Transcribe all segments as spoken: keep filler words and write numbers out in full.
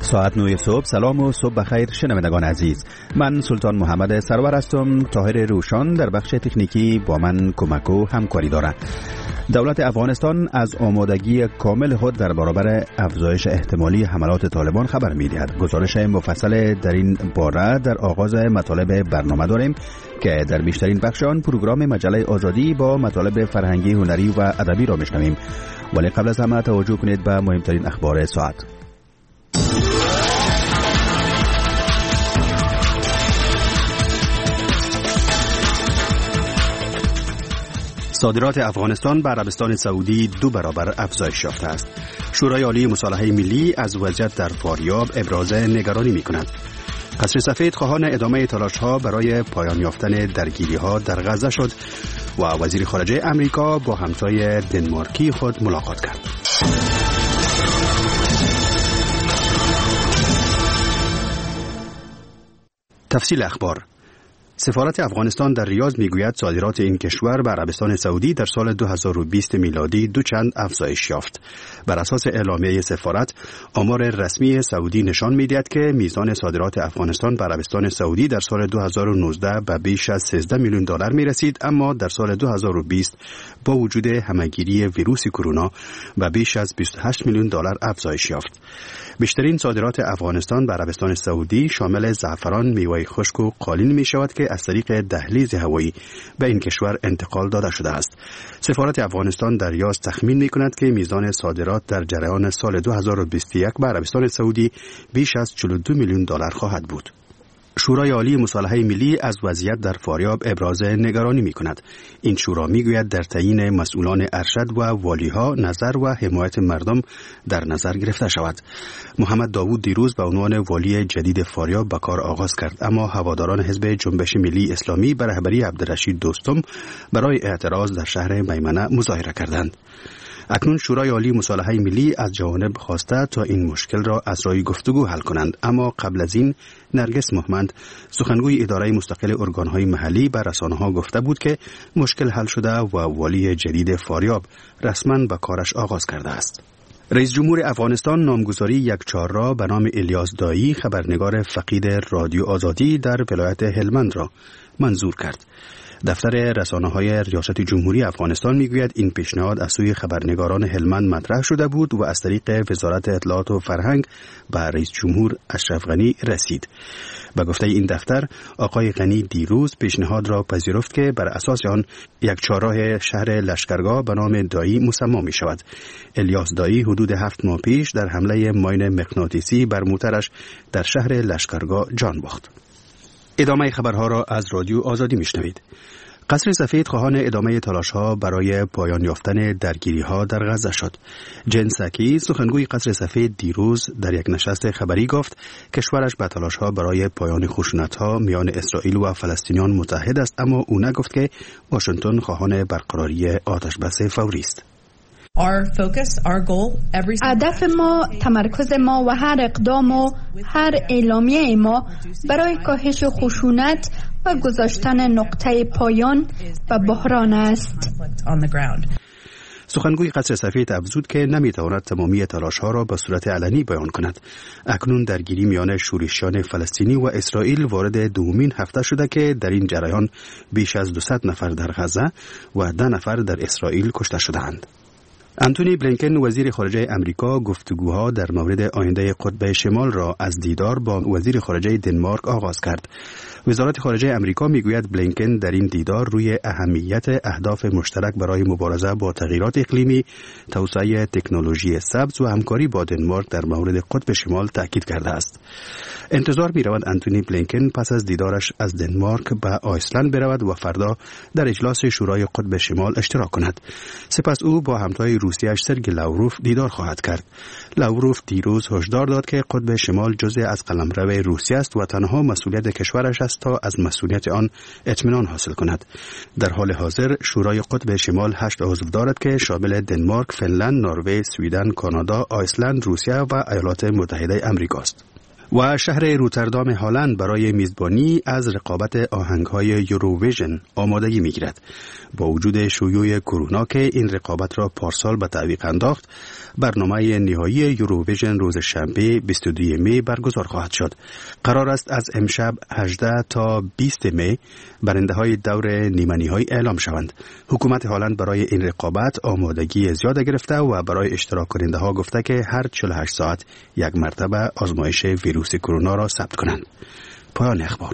ساعت نه صبح. سلام و صبح بخیر شنوندگان عزیز. من سلطان محمد سرور هستم. طاهر روشان در بخش تکنیکی با من کمک و همکاری دارد. دولت افغانستان از آمادگی کامل خود در برابر افزایش احتمالی حملات طالبان خبر می‌دهد. گزارش مفصل در این باره در آغاز مطالب برنامه داریم که در بیشترین بخش آن پروگرام مجله آزادی با مطالب فرهنگی، هنری و ادبی را می‌شنویم. ولی قبل از همه توجه کنید به مهمترین اخبار ساعت. صادرات افغانستان به عربستان سعودی دو برابر افزایش یافته است. شورای عالی مصالحه ملی از وضعیت در فاریاب ابراز نگرانی می‌کند. قصر سفید خواهان ادامه تلاش‌ها برای پایان یافتن درگیری‌ها در غزه شد و وزیر خارجه امریکا با همتای دنمارکی خود ملاقات کرد. تفصیل اخبار. سفارت افغانستان در ریاض میگوید صادرات این کشور به عربستان سعودی در سال دو هزار و بیست میلادی دو چند افزایش یافت. بر اساس اعلامیه سفارت، آمار رسمی سعودی نشان میدهد که میزان صادرات افغانستان به عربستان سعودی در سال دو هزار و نوزده به بیش از سیزده میلیون دلار می رسید، اما در سال دو هزار و بیست با وجود همهگیری ویروس کرونا به بیش از بیست و هشت میلیون دلار افزایش یافت. بیشترین صادرات افغانستان به عربستان سعودی شامل زعفران، میوه خشک و قالین می شود که از طریق دهلیز هوایی به این کشور انتقال داده شده است. سفارت افغانستان در ریاض تخمین می کند که میزان صادرات در جریان سال دو هزار و بیست و یک به عربستان سعودی بیش از چهل و دو میلیون دلار خواهد بود. شورای عالی مصالحه ملی از وضعیت در فاریاب ابراز نگرانی می کند. این شورا می گوید در تعیین مسئولان ارشد و والیها نظر و حمایت مردم در نظر گرفته شود. محمد داوود دیروز به عنوان والی جدید فاریاب به کار آغاز کرد، اما هواداران حزب جنبش ملی اسلامی به رهبری عبدالرشید دوستم برای اعتراض در شهر میمنه مظاهره کردند. اکنون شورای عالی مصالحه ملی از جوانب خواسته تا این مشکل را از راه گفتگو حل کنند، اما قبل از این نرگس محمد، سخنگوی اداره مستقل ارگانهای محلی، به رسانه‌ها گفته بود که مشکل حل شده و والی جدید فاریاب رسما به کارش آغاز کرده است. رئیس جمهور افغانستان نامگذاری یک چهار را به نام الیاس دایی، خبرنگار فقید رادیو آزادی در ولایت هلمند را منظور کرد. دفتر رسانه‌های ریاست جمهوری افغانستان میگوید این پیشنهاد از سوی خبرنگاران هلمند مطرح شده بود و از طریق وزارت اطلاعات و فرهنگ به رئیس جمهور اشرف غنی رسید. به گفته این دفتر، آقای غنی دیروز پیشنهاد را پذیرفت که بر اساس آن یک چهارراه شهر لشکرگاه به نام دایی مسما می شود. الیاس دایی حدود هفت ماه پیش در حمله ماین مغناطیسی بر موترش در شهر لشکرگاه جان باخت. ادامه خبرها را از رادیو آزادی میشنوید. قصر سفید خواهان ادامه تلاش‌ها برای پایان یافتن درگیری‌ها در غزه شد. جن ساکی، سخنگوی قصر سفید، دیروز در یک نشست خبری گفت کشورش به تلاش‌ها برای پایان خشونت‌ها میان اسرائیل و فلسطینیان متحد است، اما او نگفت که واشنگتن خواهان برقراری آتش‌بس فوری است. Our focus, our goal, every هدف ما، تمرکز ما و هر اقدام و هر اعلامیه ما برای کاهش خشونت و گذاشتن نقطه پایان و بحران است. سخنگوی قصر سفید افزود که نمیتواند تمامی تلاش‌ها را به صورت علنی بیان کند. اکنون درگیری میان شورشیان فلسطینی و اسرائیل وارد دومین هفته شده که در این جریان بیش از دویست نفر در غزه و ده نفر در اسرائیل کشته شدند. انتونی بلینکن، وزیر خارجه امریکا، گفتگوها در مورد آینده قطب شمال را از دیدار با وزیر خارجه دنمارک آغاز کرد. وزارت خارجه امریکا میگوید بلینکن در این دیدار روی اهمیت اهداف مشترک برای مبارزه با تغییرات اقلیمی، توسعه تکنولوژی سبز و همکاری با دنمارک در مورد قطب شمال تاکید کرده است. انتظار می‌رود انتونی بلینکن پس از دیدارش از دنمارک به آیسلند برود و فردا در اجلاس شورای قطب شمال اشتراک کند. سپس او با همتای روسیه‌اش سرگئی لاوروف دیدار خواهد کرد. لاوروف دیروز هشدار داد که قطب شمال جزء از قلمرو روسیه است و تنها مسئولیت کشورش است تا از مسئولیت آن اطمینان حاصل کند. در حال حاضر شورای قطب شمال هشت عضو دارد که شامل دنمارک، فنلند، نروژ، سوئد، کانادا، آیسلند، روسیه و ایالات متحده آمریکا است. و شهر روتردام هلند برای میزبانی از رقابت آهنگ‌های یوروویژن آمادگی می‌گیرد. با وجود شیوع کرونا که این رقابت را پارسال به تعویق انداخت، برنامه نهایی یوروویژن روز شنبه بیست و دو می برگزار خواهد شد. قرار است از امشب هجده تا بیست می برنده‌های دور نیمه‌نهایی اعلام شوند. حکومت هلند برای این رقابت آمادگی زیاد گرفته و برای اشتراک کننده‌ها گفته که هر چهل و هشت ساعت یک مرتبه آزمایش ویروس کرونا را ثبت کنند. پایان اخبار.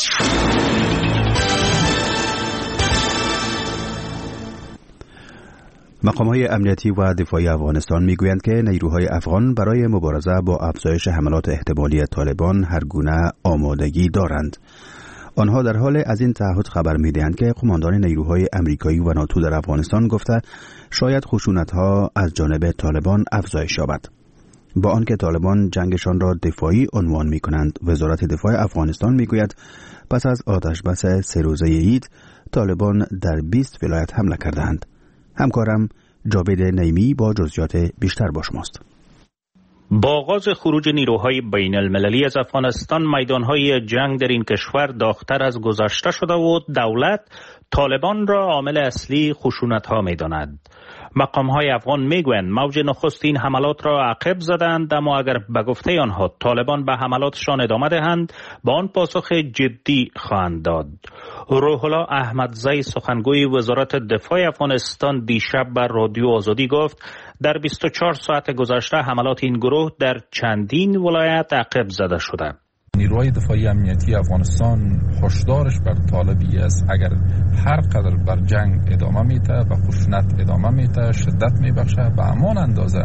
مقام‌های امنیتی و دفاعی افغانستان میگویند که نیروهای افغان برای مبارزه با افزایش حملات احتمالی طالبان هر گونه آمادگی دارند. آنها در حال از این تعهد خبر می‌دهند که قماندان نیروهای امریکایی و ناتو در افغانستان گفته شاید خشونت‌ها از جانب طالبان افزایش یابد. با آنکه طالبان جنگشان را دفاعی عنوان می‌کنند، وزارت دفاع افغانستان میگوید پس از آتشبس سه روزه عید طالبان در بیست ولایت حمله کردند. همکارم جاوید نیمی با جزئیات بیشتر با شماست. با آغاز خروج نیروهای بین المللی از افغانستان، میدانهای جنگ در این کشور داغ‌تر از گذشته شده و دولت طالبان را عامل اصلی خشونت‌ها می‌داند. مقام‌های افغان میگویند موج نخست این حملات را عقب زدند، اما اگر به گفته آنها طالبان به حملاتشان ادامه دهند با آن پاسخ جدی خواهند داد. روح الله احمدزی سخنگوی وزارت دفاع افغانستان دیشب بر رادیو آزادی گفت در بیست و چهار ساعت گذشته حملات این گروه در چندین ولایت عقب زده شده. نیروهای دفاعی امنیتی افغانستان هشدارش بر طالبی است اگر هر قدر بر جنگ ادامه میده و خشونت ادامه میده، شدت میبخشه، به همان اندازه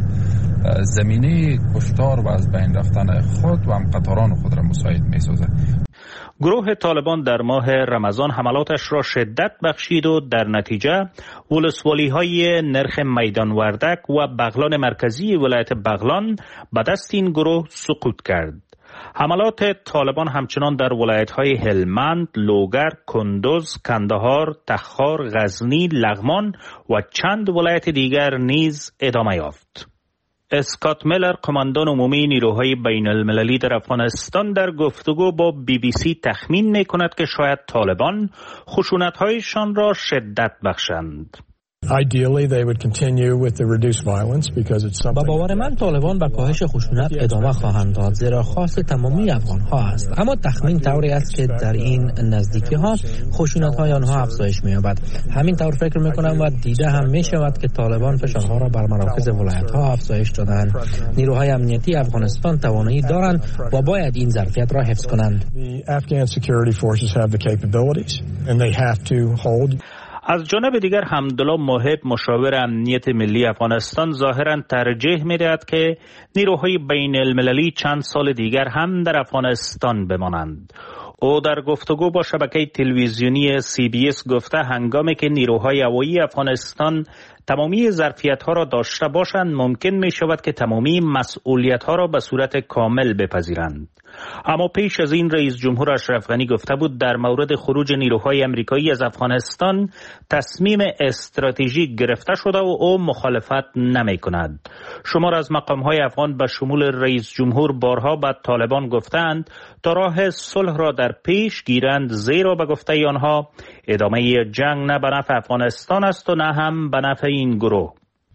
زمینه کشتار و از بین رفتن خود و همقطاران خود را مساعد میسازه. گروه طالبان در ماه رمضان حملاتش را شدت بخشید و در نتیجه ولسوالی های نرخ میدان وردک و بغلان مرکزی ولایت بغلان به دست این گروه سقوط کرد. حملات طالبان همچنان در ولایت‌های هلمند، لوگر، کندوز، کندهار، تخار، غزنی، لغمان و چند ولایت دیگر نیز ادامه یافت. اسکات میلر، قماندان عمومی نیروهای بین المللی در افغانستان، در گفتگو با بی بی سی تخمین می‌کند که شاید طالبان خشونت‌هایشان را شدت بخشند. Ideally, they would continue with the reduced violence because it's something. با باور من طالبان به کاهش خشونت ادامه خواهند داد، زیرا خاص تمامی افغان ها است. اما تخمین طوری است که در این نزدیکی ها خشونت های آنها افزایش می‌یابد. همین طور فکر می‌کنم و دیده هم می‌شود که طالبان فشارها را بر مراکز ولایت ها افزایش دادند. نیروهای امنیتی افغانستان توانایی دارند و باید این ظرفیت را حفظ کنند. The Afghan security forces have the capabilities and they have to hold. از جانب دیگر حمدالله محب، مشاور امنیت ملی افغانستان، ظاهراً ترجیح می‌دهد که نیروهای بین المللی چند سال دیگر هم در افغانستان بمانند. او در گفتگو با شبکه تلویزیونی سی بی اس گفته هنگامی که نیروهای هوایی افغانستان تمامی ظرفیت‌ها را داشته باشند، ممکن می‌شود که تمامی مسئولیت‌ها را به صورت کامل بپذیرند. اما پیش از این رئیس جمهور اشرف غنی گفته بود در مورد خروج نیروهای امریکایی از افغانستان تصمیم استراتژیک گرفته شده و او مخالفت نمی‌کند. شمار از مقام‌های افغان به شمول رئیس جمهور بارها به طالبان گفتند تا راه صلح را در پیش گیرند، زیرا به گفته آنها ادامه جنگ نه به نفع افغانستان است و نه هم به نفع این گروه.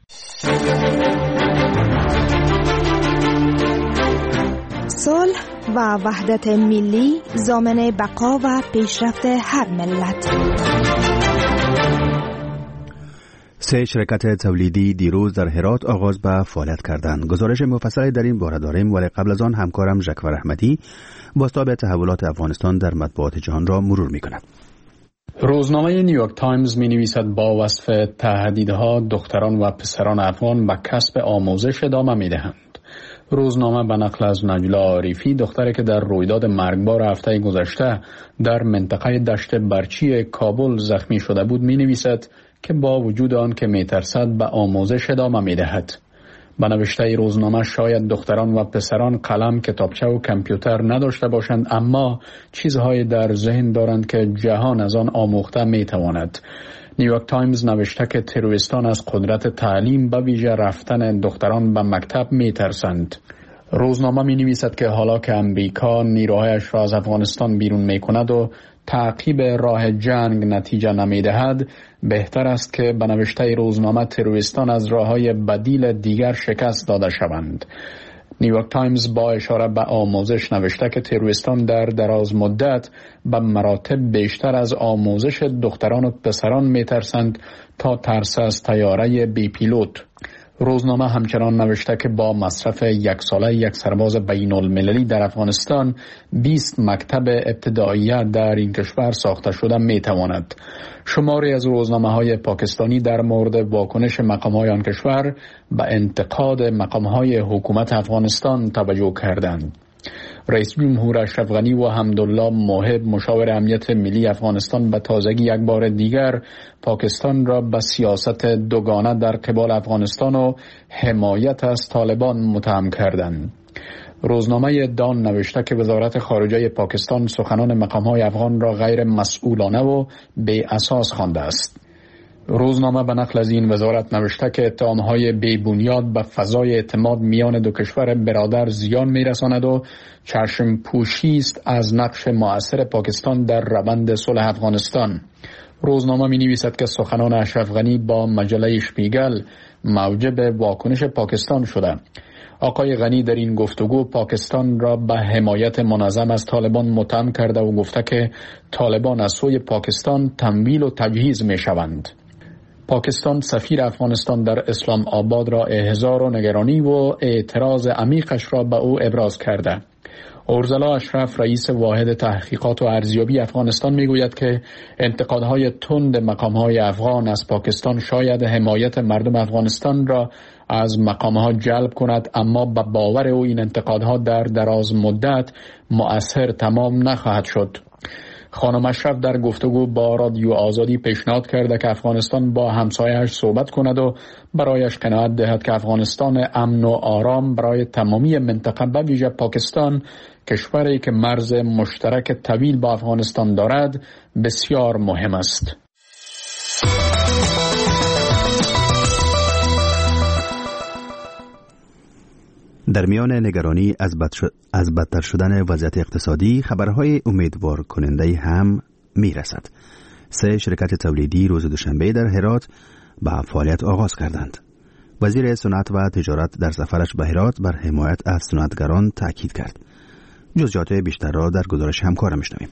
صلح و وحدت ملی ضامن بقا و پیشرفت هر ملت. سه شرکت تولیدی دیروز در هرات آغاز به فعالیت کردند. گزارش مفصلی در این باره داریم، ولی قبل از آن همکارم ژکور احمدی بازتاب تحولات افغانستان در مطبوعات جهان را مرور می‌کند. روزنامه نیویورک تایمز می نویسد با وصف تهدیدها دختران و پسران افغان به کسب آموزش ادامه می دهند. روزنامه به نقل از نجلا عارفی، دختری که در رویداد مرگبار هفته گذشته در منطقه دشت برچی کابل زخمی شده بود، می نویسد که با وجود آن که می ترسد به آموزش ادامه می دهد. به نوشته روزنامه شاید دختران و پسران قلم، کتابچه و کامپیوتر نداشته باشند، اما چیزهای در ذهن دارند که جهان از آن آموخته می تواند. نیویورک تایمز نوشته که تروریستان از قدرت تعلیم به ویژه رفتن دختران به مکتب می ترسند. روزنامه می نویسد که حالا که امریکا نیروهایش را از افغانستان بیرون می کند و تعقیب راه جنگ نتیجه نمی دهد، بهتر است که به نوشته روزنامه تروریستان از راههای بدیل دیگر شکست داده شوند. نیویورک تایمز با اشاره به آموزش نوشته که تروریستان در دراز مدت به مراتب بیشتر از آموزش دختران و پسران می ترسند تا ترس از طیاره بی پیلوت. روزنامه همچنان نوشته که با مصرف یک ساله یک سرباز بین المللی در افغانستان بیست مکتب ابتدائیه در این کشور ساخته شده می تواند. شماری از روزنامه های پاکستانی در مورد واکنش مقام های آن کشور به انتقاد مقام های حکومت افغانستان توجه کردند. رئیس جمهور اشرف غنی و حمدالله موهب مشاور امنیت ملی افغانستان به تازگی یک بار دیگر پاکستان را به سیاست دوگانه در قبال افغانستان و حمایت از طالبان متهم کردند. روزنامه دان نوشته که وزارت خارجه پاکستان سخنان مقام‌های افغان را غیر مسئولانه و بی اساس خوانده است. روزنامه به نقل از این وزارت نوشته که اتهام‌های بی بنیاد به فضای اعتماد میان دو کشور برادر زیان می‌رساند و چشم پوشی است از نقش مؤثر پاکستان در روند صلح افغانستان. روزنامه می‌نویسد که سخنان اشرف غنی با مجله شپیگل موجب واکنش پاکستان شده. آقای غنی در این گفتگو پاکستان را به حمایت منظم از طالبان متهم کرده و گفته که طالبان از سوی پاکستان تمویل و تجهیز می‌شوند. پاکستان سفیر افغانستان در اسلام آباد را احضار و نگرانی و اعتراض عمیقش را به او ابراز کرده. ارزلا اشرف رئیس واحد تحقیقات و ارزیابی افغانستان میگوید که انتقادهای تند مقامهای افغان از پاکستان شاید حمایت مردم افغانستان را از مقامها جلب کند، اما به باور او این انتقادها در دراز مدت مؤثر تمام نخواهد شد. خانم اشرف در گفتگو با رادیو آزادی پیشنهاد کرده که افغانستان با همسایه‌اش صحبت کند و برایش قناعت دهد که افغانستان امن و آرام برای تمامی منطقه به ویژه پاکستان، کشوری که مرز مشترک طویل با افغانستان دارد، بسیار مهم است. در میان نگرانی از, بد شد... از بدتر شدن وضعیت اقتصادی، خبرهای امیدوار کننده هم می رسد. سه شرکت تولیدی روز دوشنبه در هرات به فعالیت آغاز کردند. وزیر صنعت و تجارت در سفرش به هرات بر حمایت از صنعتگران تاکید کرد. جزئیات بیشتر را در گزارش همکارم میشنویم.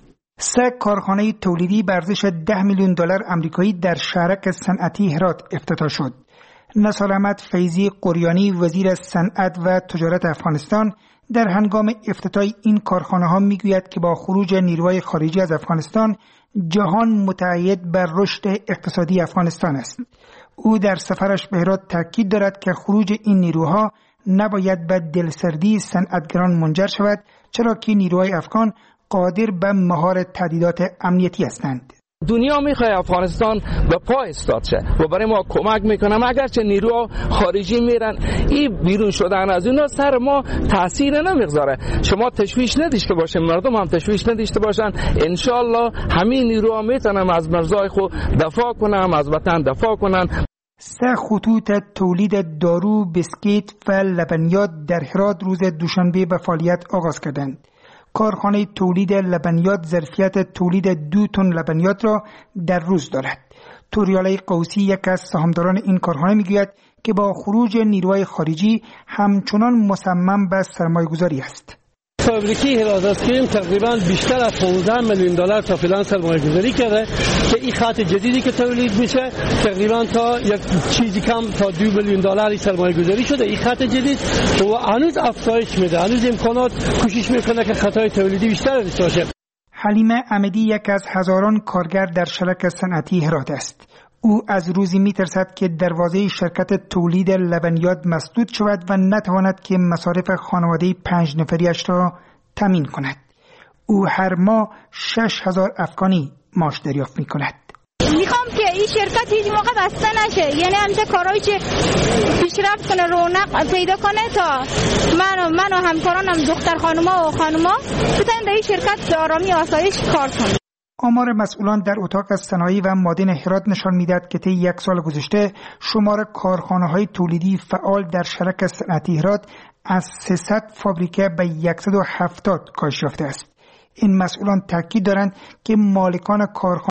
سه کارخانه تولیدی به ارزش ده میلیون دلار آمریکایی در شهرک صنعتی هرات افتتاح شد. نصار احمد فیضی قریانی وزیر صنعت و تجارت افغانستان در هنگام افتتاح این کارخانه ها میگوید که با خروج نیروهای خارجی از افغانستان جهان متعهد بر رشد اقتصادی افغانستان است. او در سفرش به هرات تاکید دارد که خروج این نیروها نباید به دلسردی صنعتگران منجر شود، چرا که نیروهای افغان قادر به مهار تهدیدات امنیتی هستند. دنیا میخواد افغانستان به پا استاد شه و برای ما کمک میکنه. اگرچه نیروها خارجی میرن، این بیرون شدن از اونا سر ما تاثیر نمیگذاره. شما تشویش نداشته باشین، مردم هم تشویش نداشته باشن. انشالله همین نیروها میتونن از مرزهای خود دفاع کنن، از وطن دفاع کنن. سه خطوط تولید دارو، بسکیت و لبنیات در هرات روز دوشنبه به فعالیت آغاز کردند. کارخانه تولید لبنیات ظرفیت تولید دو تن لبنیات را در روز دارد. توریاله قوسی یک از سهامداران این کارخانه میگوید که با خروج نیروهای خارجی همچنان مصمم به سرمایه‌گذاری است. فابریکی هرات اسکریم تقریبا بیشتر از پانزده میلیون دلار تا فعلا سرمایه‌گذاری کرده که این خط جدیدی که تولید میشه تقریبا تا یک چیزی کم تا دو میلیون دلاری سرمایه‌گذاری شده. این خط جدید و هنوز افزایش میده، هنوز امکانات کوشش میکنه که خطای تولیدی بیشتر داشته باشه. حلیمه احمدی یک از هزاران کارگر در شرکت صنعتی هرات است. او از روزی میترسد که دروازه شرکت تولید لبنیات مسدود شود و نتواند که مصارف خانواده پنج نفریش را تامین کند. او هر ماه شش هزار افغانی معاش دریافت میکند. میخوام که این شرکت هیچ موقع بسته نشه، یعنی همچه کارهایی که پیشرفت کنه، رونق پیدا کنه تا من و من و همکارانم دختر خانوما و خانوما بتونن در این شرکت به آرامی و آسایش کار کنن. آمار مسئولان در اتاق صنایع و مادن هرات نشان می‌دهد که طی یک سال گذشته شمار کارخانه‌های تولیدی فعال در شرکت صنعتی هرات از سیصد فابریکه به صد و هفتاد کاهش یافته است. این مسئولان تاکید دارند که مالکان کارخانه